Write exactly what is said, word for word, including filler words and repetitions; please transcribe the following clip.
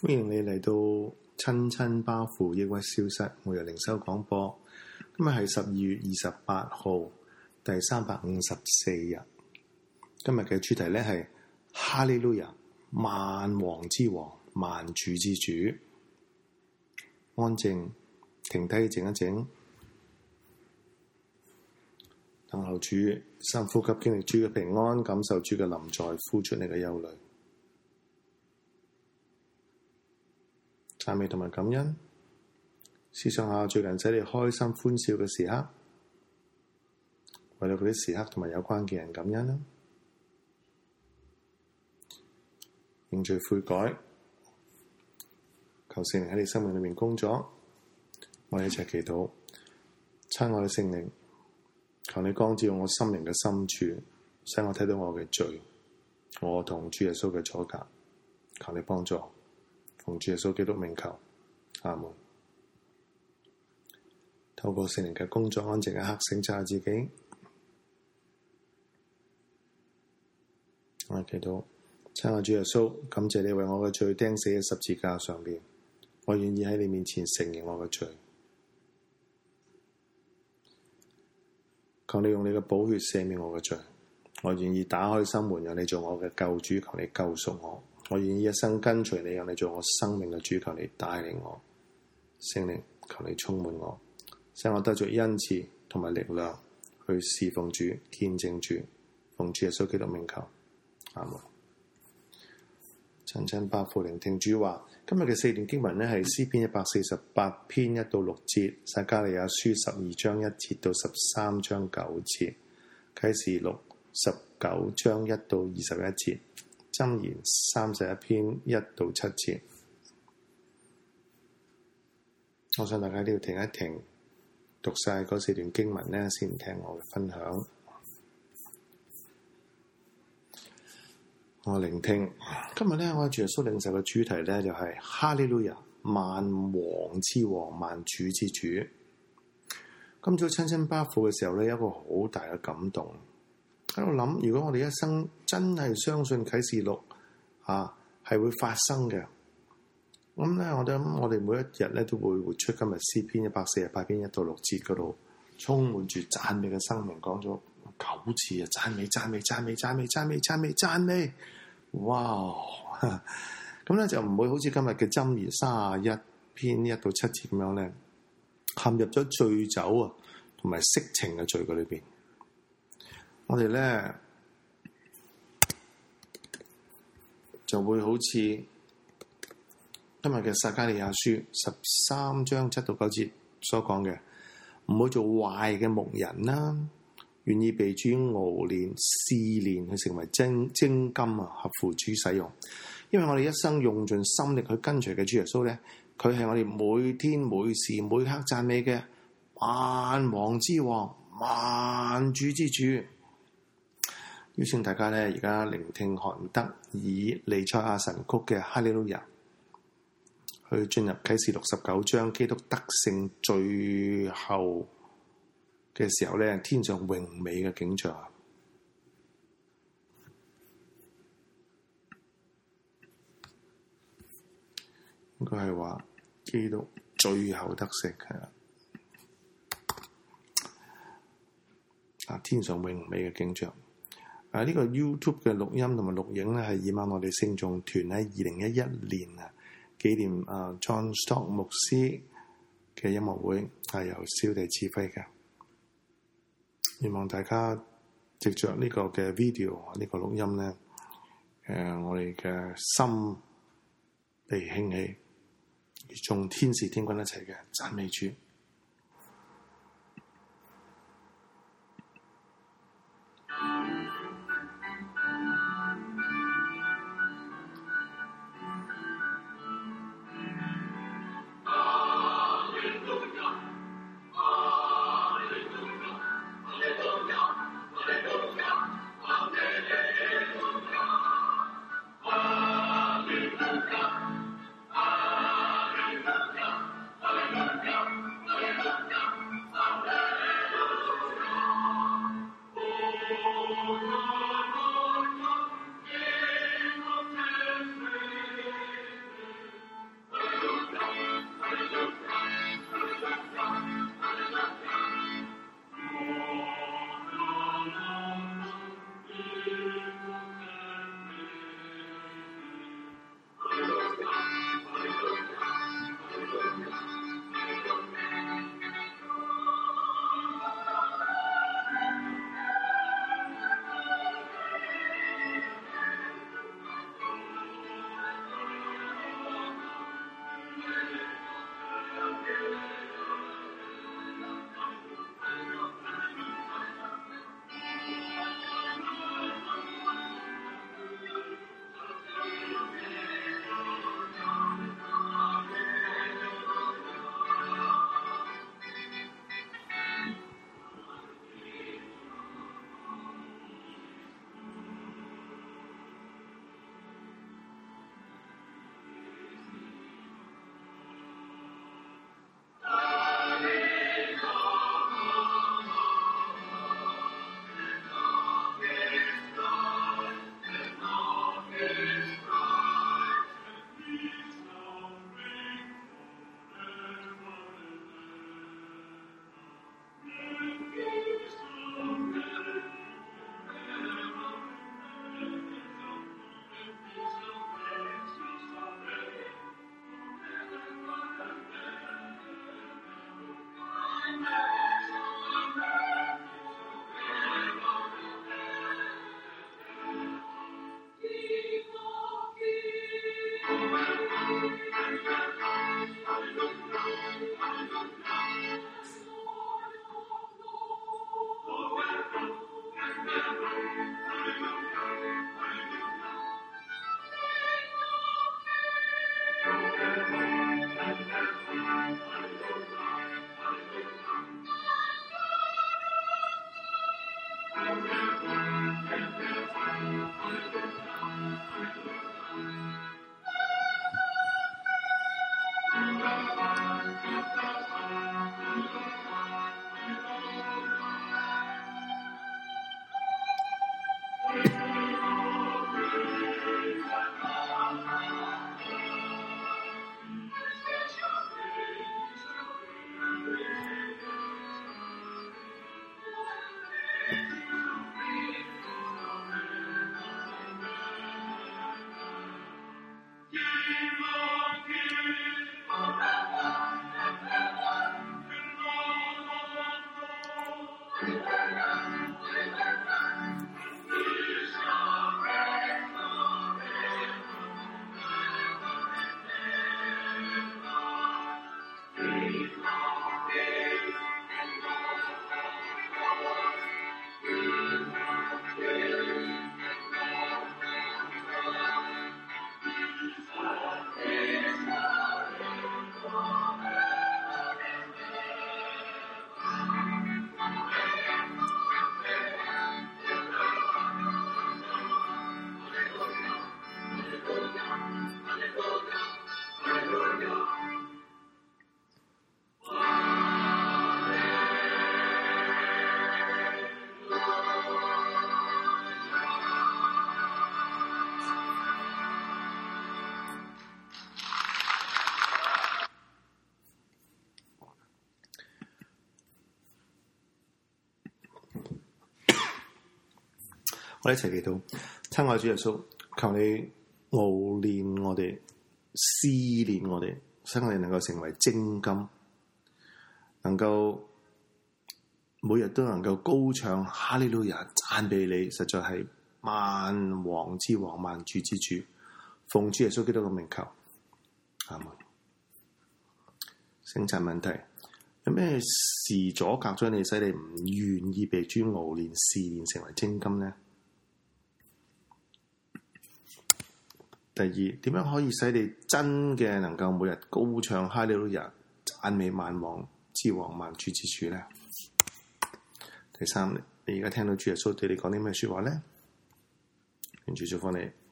歡迎你嚟到親親包袱抑鬱消失每日靈修廣播。今日係十二月二十八號，第三百五十四日。今日嘅主題咧係哈利路亞，萬王之王，萬主之主。安靜，停低，靜一靜，等候主，深呼吸，經歷主嘅平安，感受主嘅臨在，呼出你嘅憂慮。讚美同埋感恩，思想下最近使你開心歡笑嘅時刻，為咗嗰啲時刻同埋有關嘅人感恩啦。認罪悔改，求聖靈喺你生命裏面工作。我哋一齊祈禱，親愛嘅聖靈，求你光照我心靈嘅深處，使我睇到我嘅罪，我同主耶穌嘅阻隔。求你幫助。奉主耶穌基督名求，阿門。透過聖靈嘅工作，安靜一刻，省察下自己。我哋祈禱，親愛主耶穌，感謝你為我嘅罪釘死喺十字架上邊，我願意喺你面前承認我嘅罪。求你用你嘅寶血赦免我嘅罪，我願意打開心門，讓你做我嘅救主，求你救贖我。我願意一生跟隨你，讓你做我生命嘅主，求你帶領我。聖靈，求你充滿我，使我得着恩賜同埋力量去侍奉主、見證主。奉主耶穌基督名求，阿門。親親包袱聆聽主話，今日嘅四段經文呢係詩篇一百四十八篇一到六節，撒迦利亞書十二章一節到十三章九節，啟示錄十九章一到二十一節。箴言三十一篇一到七節，我想大家都要停一停，讀晒嗰四段經文呢，先聽我嘅分享。我聆聽今日呢，我主耶穌領受嘅主題呢，就係哈利路亞，萬王之王，萬主之主。今早親親包袱嘅時候呢，有一個好大嘅感動。喺度諗，如果我哋一生真係相信啟示錄啊係會發生嘅，咁咧我諗我哋每一日咧都會活出今日詩篇一百四十八篇一到六節嗰度，充滿住讚美嘅生命，講咗九次啊！讚美讚美讚美讚美讚美讚美讚美，哇！咁咧就唔會好似今日嘅箴言三十一篇一到七節咁樣咧，陷入咗醉酒啊同埋色情嘅罪嘅裏邊。我哋咧就會好似今日嘅撒迦利亞書十三章七到九節所講嘅，唔好做壞嘅牧人啦，願意被主熬煉試煉去成為精精金啊，合乎主使用。因為我哋一生用盡心力去跟隨嘅主耶穌咧，佢係我哋每天每時每刻讚美嘅萬王之王、萬主之主。邀請大家咧，而家聆聽韓德爾彌賽亞神曲嘅哈利路亞，去進入啟示錄十九章基督得勝最後嘅時候咧，天上榮美嘅景象。應該係話基督最後得勝係啦，啊，天上榮美嘅景象。啊！呢、這個 YouTube 嘅錄音同埋錄影咧，係以往我哋聖眾團喺二零一一年啊紀念啊 John Stott 牧師嘅音樂會，係由小弟指揮嘅。希望大家藉着呢個嘅 video 呢個錄音咧，誒、呃、我哋嘅心被興起，與眾天使天軍一齊嘅讚美主。 我哋一齊祈禱，親愛主耶穌，求你熬練我哋，試煉我哋，使我哋能夠成為精金，能夠每日都能夠高唱哈利路亞，讚美你，實在係萬王之王，萬主之主，奉主耶穌基督嘅名求，阿門。聖產問題，有咩事阻隔咗你，使你唔願意被主熬練試煉成為精金呢？第二，點樣可以使你真嘅能夠每日高唱哈利路亞，讚美萬王之王，萬主之主呢？第三，你而家聽到主耶穌對你講啲咩說話呢？願主祝福你。